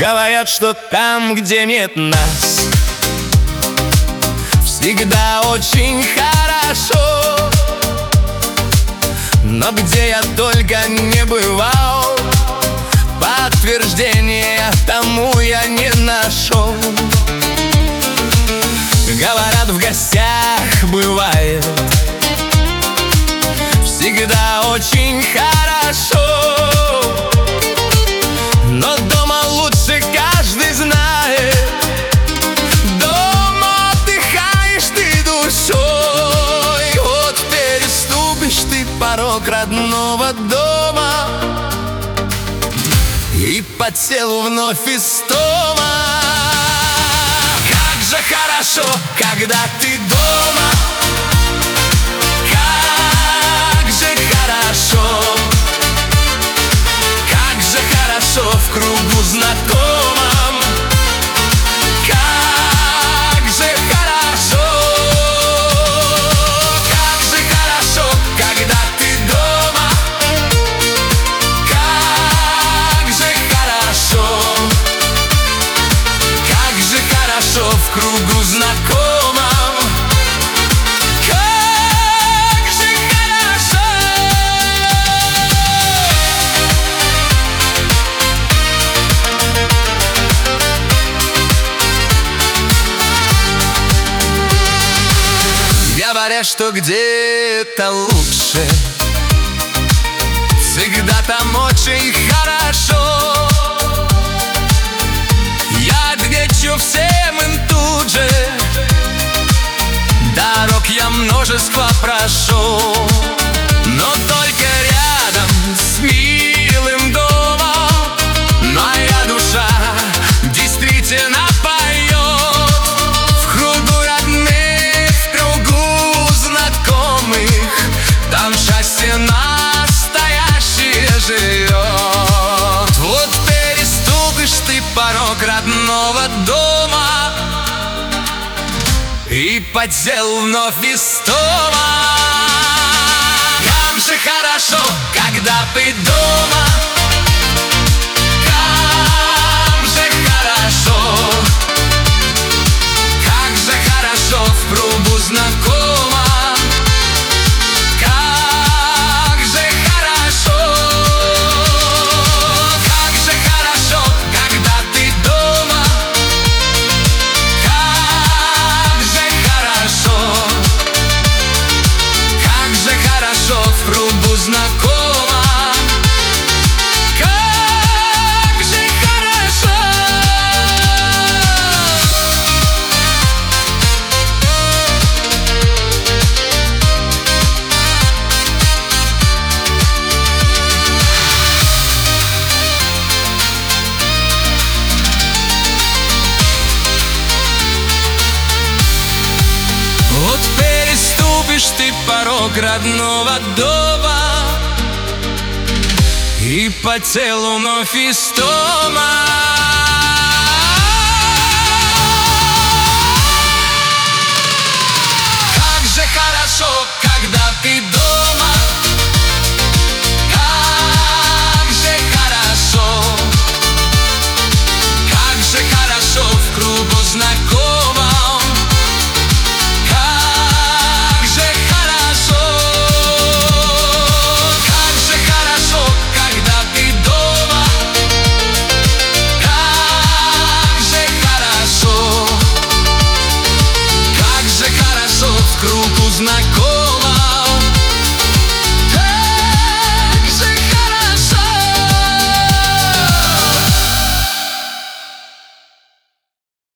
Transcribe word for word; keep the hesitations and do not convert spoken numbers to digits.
Говорят, что там, где нет нас, всегда очень хорошо. Но где я только не бывал, подтверждения тому я не нашел. Говорят, в гостях бывает всегда очень хорошо, но дома лучше каждый знает. Дома отдыхаешь ты душой, вот переступишь ты порог родного дома, и по телу вновь истома. Как же хорошо, когда ты дома, как же хорошо, как же хорошо в кругу знакомом, как же хорошо, как же хорошо, когда ты дома, как же хорошо, как же хорошо в кругу знакомом. Говорят, что где-то лучше, всегда там очень хорошо. Я отвечу всем им тут же, дорог я множество прошел, но только рядом с милым домом моя душа действительно поет. В кругу родных, в кругу знакомых, там счастье настоящее живет. Вот переступишь ты порог родного дома, и по телу вновь истома. Как же хорошо, когда ты дома, как же хорошо, как же хорошо в кругу знакомом, как же хорошо, как же хорошо, когда ты дома, как же хорошо, как же хорошо в кругу знакомом. Вот переступишь ты порог родного дома, и по телу вновь истома. Как же хорошо, когда ты дома, как же хорошо, как же хорошо в кругу знакомом, как же хорошо, как же хорошо, когда ты дома, как же хорошо, как же хорошо в кругу знакомых.